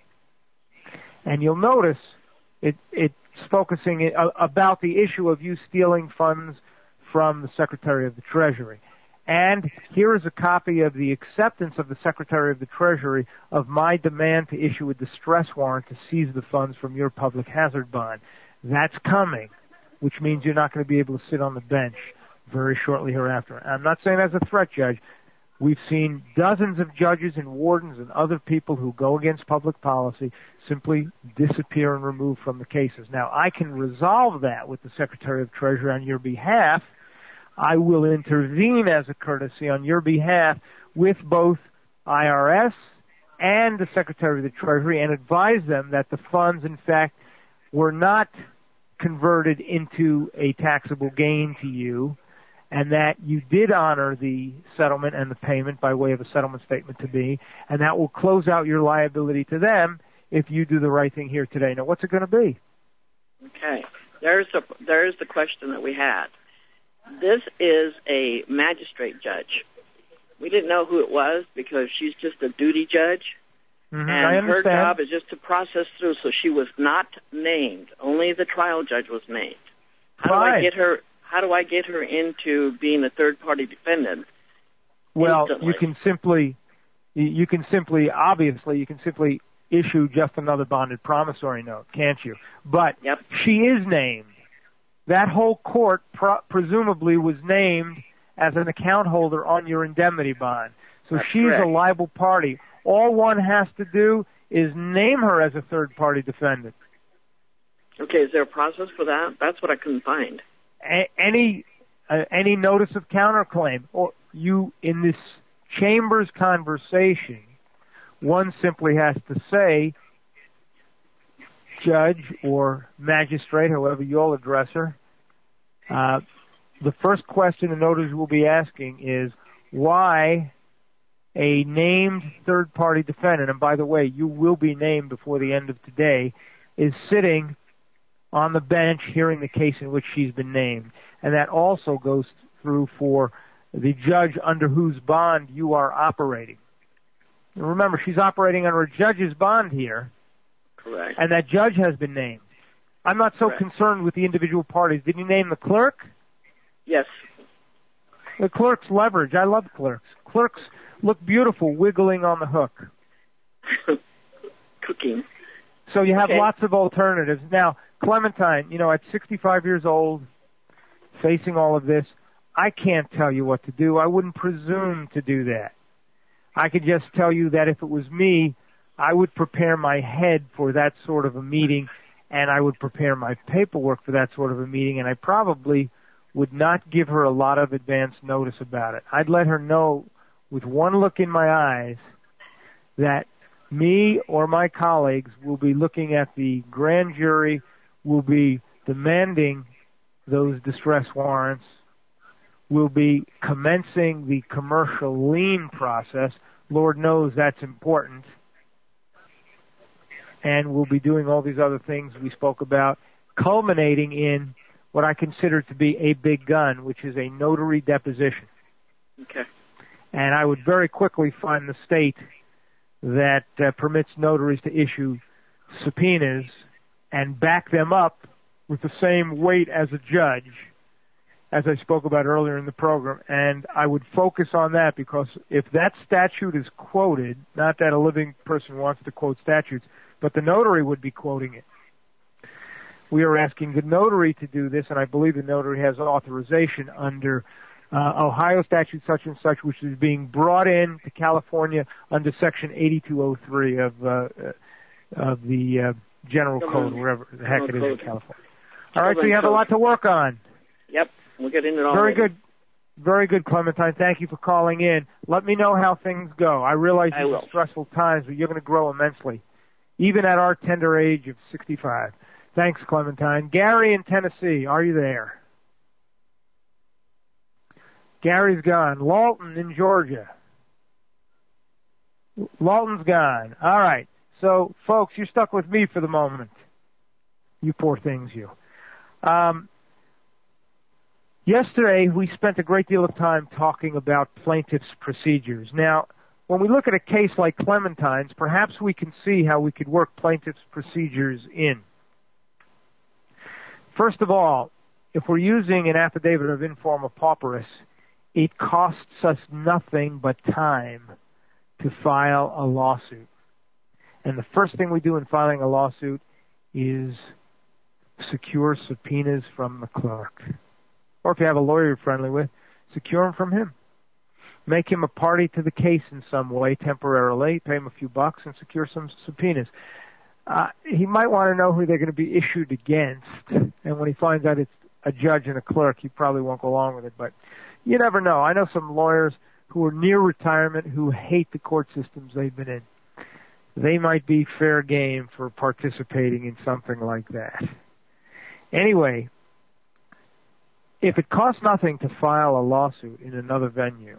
And you'll notice it, it's focusing about the issue of you stealing funds from the Secretary of the Treasury. And here is a copy of the acceptance of the Secretary of the Treasury of my demand to issue a distress warrant to seize the funds from your public hazard bond. That's coming, which means you're not going to be able to sit on the bench very shortly hereafter. I'm not saying as a threat, Judge. We've seen dozens of judges and wardens and other people who go against public policy simply disappear and remove from the cases. Now, I can resolve that with the Secretary of Treasury on your behalf. I will intervene as a courtesy on your behalf with both I R S and the Secretary of the Treasury and advise them that the funds, in fact, were not converted into a taxable gain to you and that you did honor the settlement and the payment by way of a settlement statement to me, and that will close out your liability to them if you do the right thing here today. Now, what's it going to be? Okay. There's a, there's the question that we had. This is a magistrate judge. We didn't know who it was because she's just a duty judge. Mm-hmm, and I her understand. job is just to process through, so she was not named. Only the trial judge was named. How do I get her how do I get her into being a third party defendant? Well, instantly? you can simply you can simply obviously you can simply issue just another bonded promissory note, can't you? But yep. she is named. That whole court pro- presumably was named as an account holder on your indemnity bond. So That's she's correct. a liable party. All one has to do is name her as a third-party defendant. Okay, is there a process for that? That's what I couldn't find. A- any uh, any notice of counterclaim, or you in this chambers conversation, one simply has to say, judge or magistrate, however you'll address her, uh, the first question the notary will be asking is why a named third-party defendant, and by the way, you will be named before the end of today, is sitting on the bench hearing the case in which she's been named. And that also goes through for the judge under whose bond you are operating. And remember, she's operating under a judge's bond here. Correct. And that judge has been named. I'm not so Correct. concerned with the individual parties. Did you name the clerk? Yes. The clerk's leverage. I love clerks. Clerks look beautiful wiggling on the hook. Cooking. So you have Okay. lots of alternatives. Now, Clementine, you know, at sixty-five years old, facing all of this, I can't tell you what to do. I wouldn't presume to do that. I could just tell you that if it was me, I would prepare my head for that sort of a meeting, and I would prepare my paperwork for that sort of a meeting, and I probably would not give her a lot of advance notice about it. I'd let her know with one look in my eyes that me or my colleagues will be looking at the grand jury, will be demanding those distress warrants, will be commencing the commercial lien process. Lord knows that's important. And we'll be doing all these other things we spoke about, culminating in what I consider to be a big gun, which is a notary deposition. Okay. And I would very quickly find the state that uh, permits notaries to issue subpoenas and back them up with the same weight as a judge, as I spoke about earlier in the program. And I would focus on that because if that statute is quoted, not that a living person wants to quote statutes, but the notary would be quoting it. We are asking the notary to do this, and I believe the notary has authorization under uh, Ohio statute such and such, which is being brought in to California under Section eighty-two oh three of uh, of the uh, General Code, wherever the heck it is in California. All right, so you have a lot to work on. Yep, we'll get into it all. Very later. good. Very good, Clementine. Thank you for calling in. Let me know how things go. I realize I these will. are stressful times, but you're going to grow immensely, even at our tender age of sixty-five. Thanks, Clementine. Gary in Tennessee, are you there? Gary's gone. Lawton in Georgia. Lawton's gone. All right. So, folks, you're stuck with me for the moment. You poor things, you. Um, yesterday, we spent a great deal of time talking about plaintiff's procedures. Now, when we look at a case like Clementine's, perhaps we can see how we could work plaintiff's procedures in. First of all, if we're using an affidavit of informa pauperis, it costs us nothing but time to file a lawsuit. And the first thing we do in filing a lawsuit is secure subpoenas from the clerk. Or if you have a lawyer you're friendly with, secure them from him. Make him a party to the case in some way temporarily, pay him a few bucks, and secure some subpoenas. Uh, he might want to know who they're going to be issued against, and when he finds out it's a judge and a clerk, he probably won't go along with it, but you never know. I know some lawyers who are near retirement who hate the court systems they've been in. They might be fair game for participating in something like that. Anyway, if it costs nothing to file a lawsuit in another venue,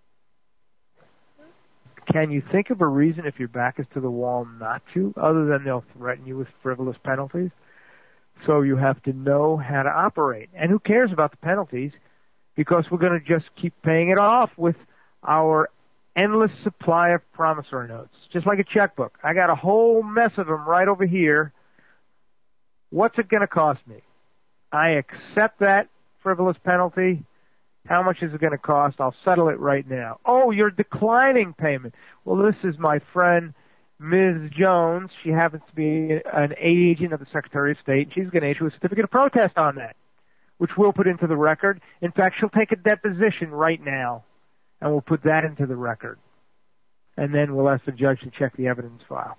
can you think of a reason if your back is to the wall not to, other than they'll threaten you with frivolous penalties? So you have to know how to operate. And who cares about the penalties? Because we're going to just keep paying it off with our endless supply of promissory notes. Just like a checkbook. I got a whole mess of them right over here. What's it going to cost me? I accept that frivolous penalty. How much is it going to cost? I'll settle it right now. Oh, you're declining payment. Well, this is my friend, Miz Jones, she happens to be an agent of the Secretary of State, and she's going to issue a certificate of protest on that, which we'll put into the record. In fact, she'll take a deposition right now, and we'll put that into the record. And then we'll ask the judge to check the evidence file.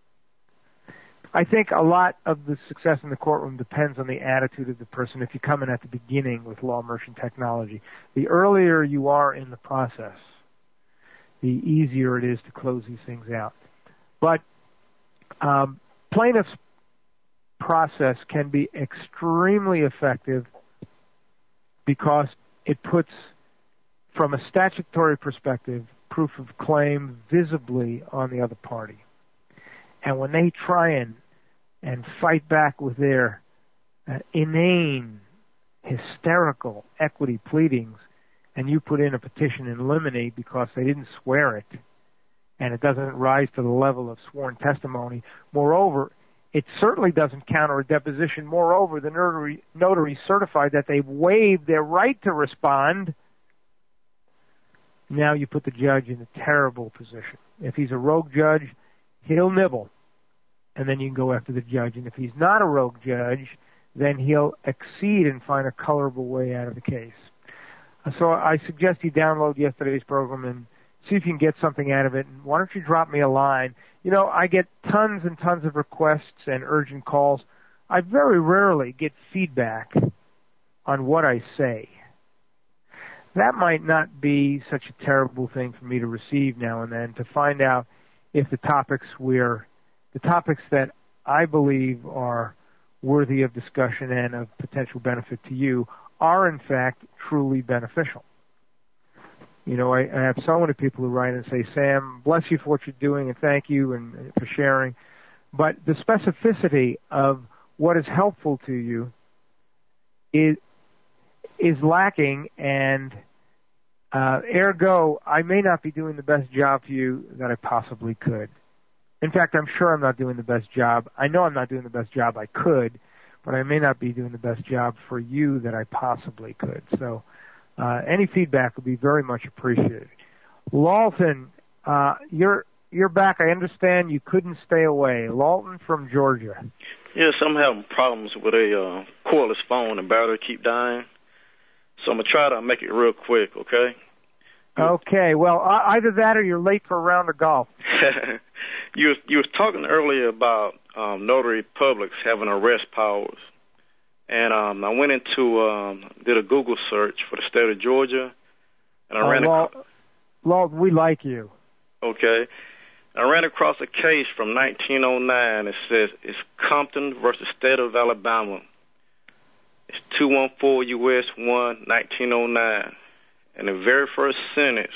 I think a lot of the success in the courtroom depends on the attitude of the person if you come in at the beginning with Law Merchant Technology. The earlier you are in the process, the easier it is to close these things out. But um, plaintiff's process can be extremely effective because it puts, from a statutory perspective, proof of claim visibly on the other party. And when they try and, and fight back with their uh, inane, hysterical equity pleadings, and you put in a petition in limine because they didn't swear it, and it doesn't rise to the level of sworn testimony. Moreover, it certainly doesn't counter a deposition. Moreover, the notary, notary certified that they've waived their right to respond. Now you put the judge in a terrible position. If he's a rogue judge, he'll nibble, and then you can go after the judge. And if he's not a rogue judge, then he'll exceed and find a colorable way out of the case. So I suggest you download yesterday's program and see if you can get something out of it. And why don't you drop me a line? You know, I get tons and tons of requests and urgent calls. I very rarely get feedback on what I say. That might not be such a terrible thing for me to receive now and then, to find out if the topics we're, the topics that I believe are worthy of discussion and of potential benefit to you are in fact truly beneficial. You know, I, I have so many people who write and say, Sam, bless you for what you're doing and thank you and for sharing. But the specificity of what is helpful to you is is lacking, and uh, ergo, I may not be doing the best job for you that I possibly could. In fact, I'm sure I'm not doing the best job. I know I'm not doing the best job I could, but I may not be doing the best job for you that I possibly could. So uh, any feedback would be very much appreciated. Lawton, uh, you're you're back. I understand you couldn't stay away. Lawton from Georgia. Yes, I'm having problems with a uh, cordless phone and battery keep dying. So I'm going to try to make it real quick, okay? Okay, well, either that or you're late for a round of golf. you, was, you was talking earlier about um, notary publics having arrest powers. And um, I went into, um, did a Google search for the state of Georgia. And I uh, ran Law, across... Law, we like you. Okay. I ran across a case from nineteen oh nine. It says it's Compton versus State of Alabama. It's two one four U S one, nineteen oh nine. And the very first sentence,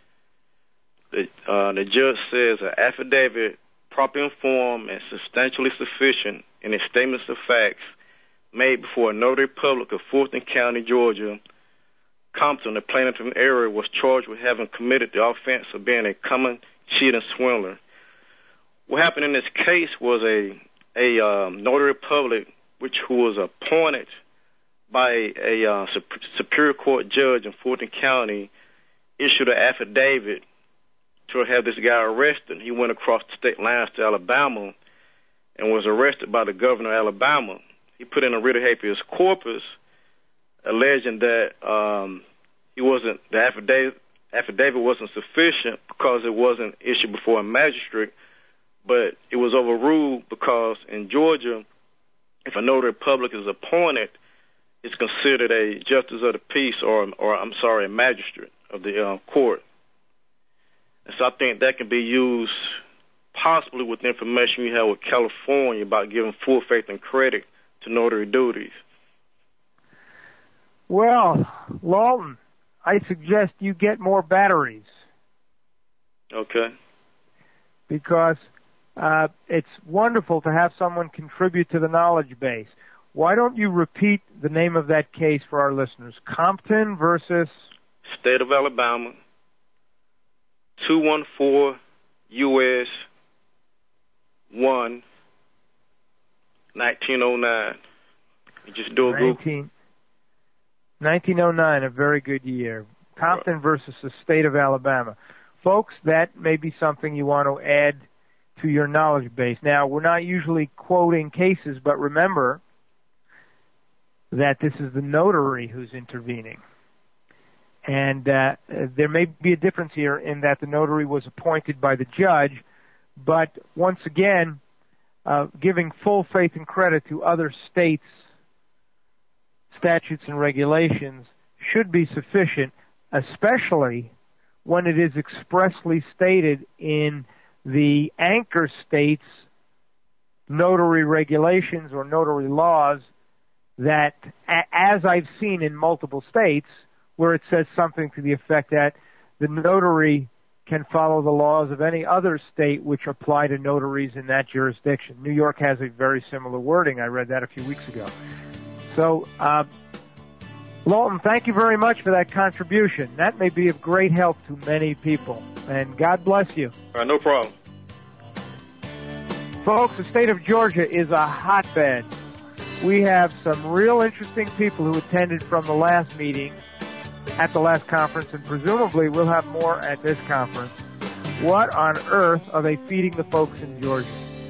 the, uh, the judge says an affidavit properly informed and substantially sufficient in its statements of facts made before a notary public of Fulton County, Georgia. Compton, the plaintiff in the area, was charged with having committed the offense of being a common cheat and swindler. What happened in this case was a a um, notary public, which who was appointed by a, a uh, Superior Court judge in Fulton County, issued an affidavit to have this guy arrested. He went across the state lines to Alabama and was arrested by the governor of Alabama. He put in a writ of habeas corpus, alleging that um, he wasn't the affidavit affidavit wasn't sufficient because it wasn't issued before a magistrate, but it was overruled because in Georgia, if a notary public is appointed, it's considered a justice of the peace or, or I'm sorry, a magistrate of the uh, court. And so I think that can be used possibly with the information you have with California about giving full faith and credit to notary duties. Well, Lawton, I suggest you get more batteries. Okay. Because uh, it's wonderful to have someone contribute to the knowledge base. Why don't you repeat the name of that case for our listeners? Compton versus? State of Alabama, two one four U S one, nineteen oh nine. You just do a Google. nineteen oh nine, a very good year. Compton versus the state of Alabama. Folks, that may be something you want to add to your knowledge base. Now, we're not usually quoting cases, but remember that this is the notary who's intervening. And uh, there may be a difference here in that the notary was appointed by the judge, but once again, uh, giving full faith and credit to other states' statutes and regulations should be sufficient, especially when it is expressly stated in the anchor state's notary regulations or notary laws that, as I've seen in multiple states, where it says something to the effect that the notary can follow the laws of any other state which apply to notaries in that jurisdiction. New York has a very similar wording. I read that a few weeks ago. So, uh, Lawton, thank you very much for that contribution. That may be of great help to many people. And God bless you. All right, no problem. Folks, the state of Georgia is a hotbed. We have some real interesting people who attended from the last meeting, at the last conference, and presumably we'll have more at this conference. What on earth are they feeding the folks in Georgia?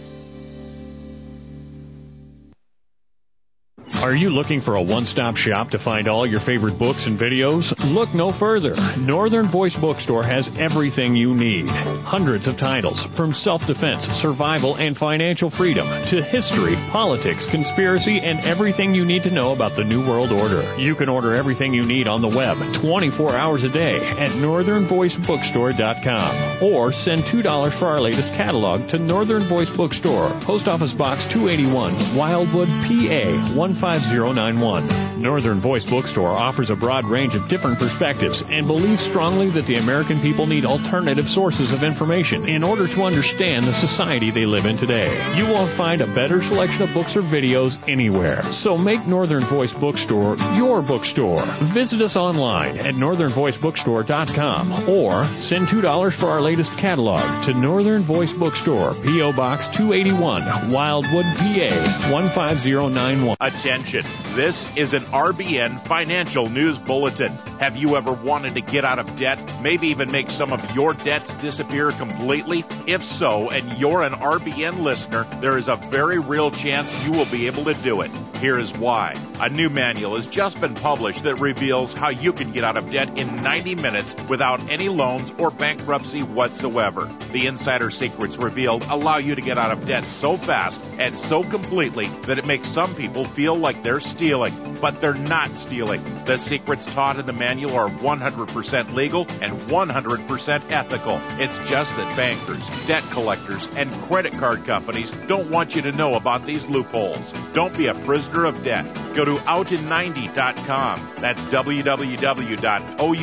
Are you looking for a one-stop shop to find all your favorite books and videos? Look no further. Northern Voice Bookstore has everything you need. Hundreds of titles, from self-defense, survival, and financial freedom to history, politics, conspiracy, and everything you need to know about the New World Order. You can order everything you need on the web twenty-four hours a day at northern voice bookstore dot com, or send two dollars for our latest catalog to Northern Voice Bookstore, Post Office Box two eighty-one, Wildwood, P A one five zero nine one. Northern Voice Bookstore offers a broad range of different perspectives and believes strongly that the American people need alternative sources of information in order to understand the society they live in today. You won't find a better selection of books or videos anywhere. So make Northern Voice Bookstore your bookstore. Visit us online at northern voice bookstore dot com or send two dollars for our latest catalog to Northern Voice Bookstore, P O Box two eighty-one, Wildwood, P A one five zero nine one. Attention. This is an R B N financial news bulletin. Have you ever wanted to get out of debt, maybe even make some of your debts disappear completely? If so, and you're an R B N listener, there is a very real chance you will be able to do it. Here is why. A new manual has just been published that reveals how you can get out of debt in ninety minutes without any loans or bankruptcy whatsoever. The insider secrets revealed allow you to get out of debt so fast and so completely that it makes some people feel like they're stealing, but they're not stealing. The secrets taught in the manual are one hundred percent legal and one hundred percent ethical. It's just that bankers, debt collectors, and credit card companies don't want you to know about these loopholes. Don't be a prisoner of debt. Go to out in ninety dot com. That's w w w dot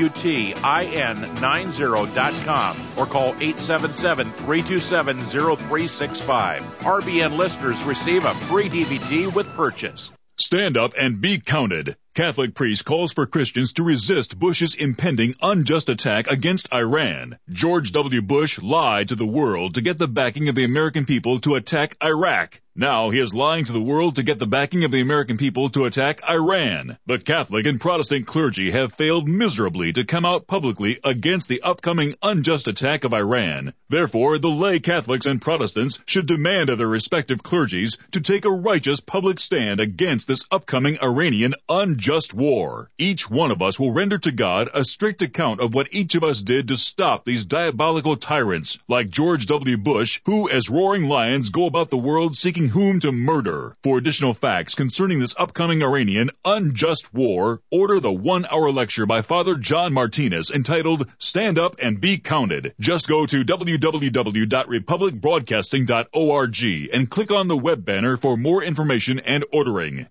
outin ninety dot com or call eight seven seven, three two seven, zero three six five. R B N listeners receive a free D V D with purchase. Stand up and be counted. Catholic priest calls for Christians to resist Bush's impending unjust attack against Iran. George W. Bush lied to the world to get the backing of the American people to attack Iraq. Now he is lying to the world to get the backing of the American people to attack Iran. The Catholic and Protestant clergy have failed miserably to come out publicly against the upcoming unjust attack of Iran. Therefore, the lay Catholics and Protestants should demand of their respective clergies to take a righteous public stand against this upcoming Iranian unjust war. Each one of us will render to God a strict account of what each of us did to stop these diabolical tyrants like George W. Bush, who as roaring lions go about the world seeking whom to murder. For additional facts concerning this upcoming Iranian unjust war, order the one-hour lecture by Father John Martinez entitled Stand Up and Be Counted. Just go to w w w dot republic broadcasting dot org and click on the web banner for more information and ordering.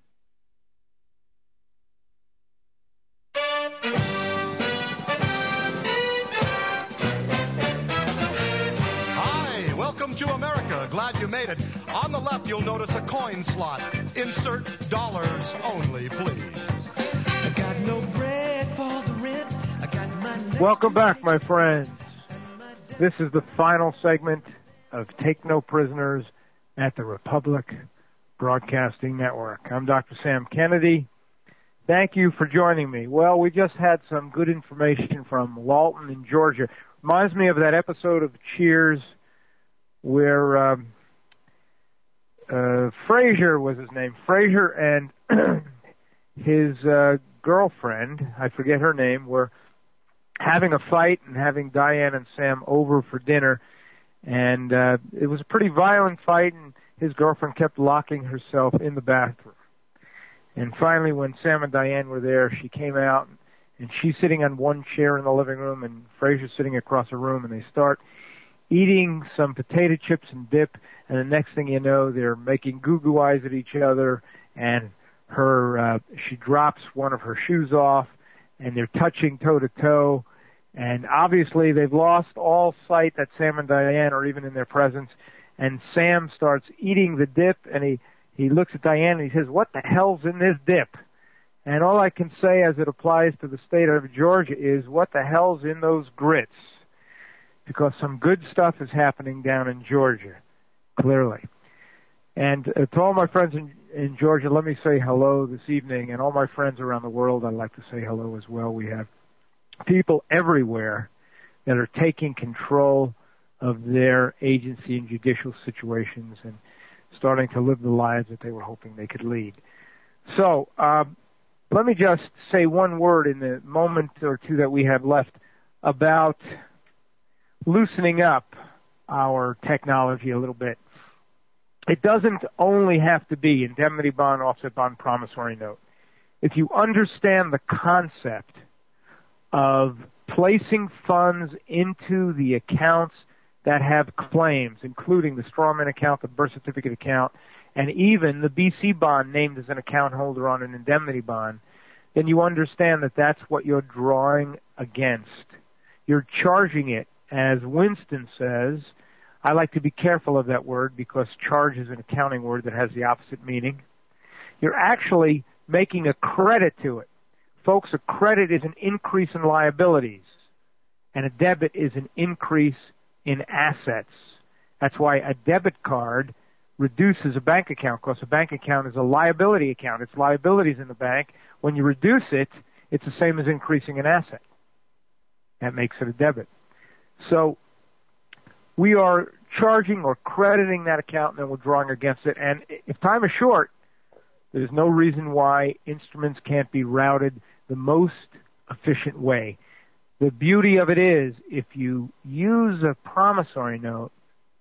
To America. Glad you made it. On the left, you'll notice a coin slot. Insert dollars only, please. I got no bread for the rent. I got my Welcome back, my friends. This is the final segment of Take No Prisoners at the Republic Broadcasting Network. I'm Doctor Sam Kennedy. Thank you for joining me. Well, we just had some good information from Lawton in Georgia. Reminds me of that episode of Cheers where um, uh, Frazier was his name. Frazier and his uh, girlfriend, I forget her name, were having a fight and having Diane and Sam over for dinner. And uh, it was a pretty violent fight, and his girlfriend kept locking herself in the bathroom. And finally, when Sam and Diane were there, she came out, and she's sitting on one chair in the living room, and Frazier's sitting across the room, and they start eating some potato chips and dip, and the next thing you know, they're making goo-goo eyes at each other, and her uh, she drops one of her shoes off, and they're touching toe-to-toe, and obviously they've lost all sight that Sam and Diane are even in their presence, and Sam starts eating the dip, and he, he looks at Diane and he says, "What the hell's in this dip?" And all I can say as it applies to the state of Georgia is, what the hell's in those grits? Because some good stuff is happening down in Georgia, clearly. And uh, to all my friends in, in Georgia, let me say hello this evening, and all my friends around the world, I'd like to say hello as well. We have people everywhere that are taking control of their agency and judicial situations and starting to live the lives that they were hoping they could lead. So um, let me just say one word in the moment or two that we have left about loosening up our technology a little bit. It doesn't only have to be indemnity bond, offset bond, promissory note. If you understand the concept of placing funds into the accounts that have claims, including the strawman account, the birth certificate account, and even the B C bond named as an account holder on an indemnity bond, then you understand that that's what you're drawing against. You're charging it, as Winston says. I like to be careful of that word because charge is an accounting word that has the opposite meaning. You're actually making a credit to it. Folks, a credit is an increase in liabilities, and a debit is an increase in assets. That's why a debit card reduces a bank account, because a bank account is a liability account. It's liabilities in the bank. When you reduce it, it's the same as increasing an asset. That makes it a debit. So we are charging or crediting that account, and then we're drawing against it. And if time is short, there's no reason why instruments can't be routed the most efficient way. The beauty of it is, if you use a promissory note,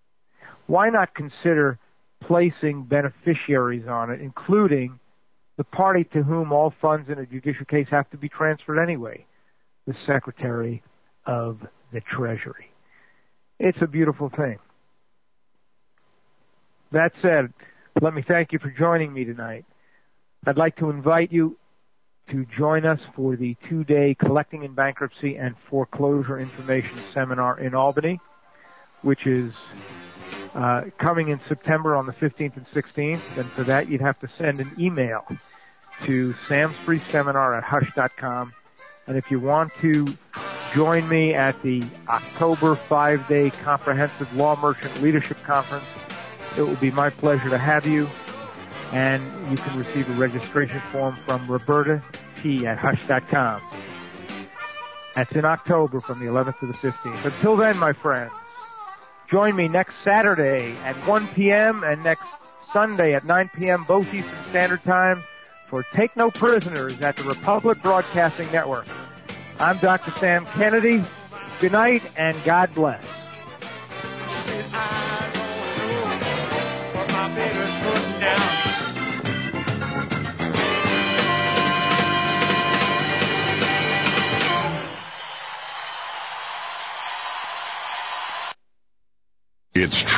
why not consider placing beneficiaries on it, including the party to whom all funds in a judicial case have to be transferred anyway, the Secretary of the Treasury. It's a beautiful thing. That said, let me thank you for joining me tonight. I'd like to invite you to join us for the two-day Collecting in Bankruptcy and Foreclosure Information Seminar in Albany, which is uh, coming in September on the fifteenth and sixteenth. And for that, you'd have to send an email to samsfreeseminar at hush dot com. And if you want to join me at the October five-day Comprehensive Law Merchant Leadership Conference, it will be my pleasure to have you. And you can receive a registration form from Roberta T at hush dot com. That's in October from the eleventh to the fifteenth. Until then, my friends, join me next Saturday at one p.m. and next Sunday at nine p.m. both Eastern Standard Time for Take No Prisoners at the Republic Broadcasting Network. I'm Doctor Sam Kennedy. Good night and God bless. It's true.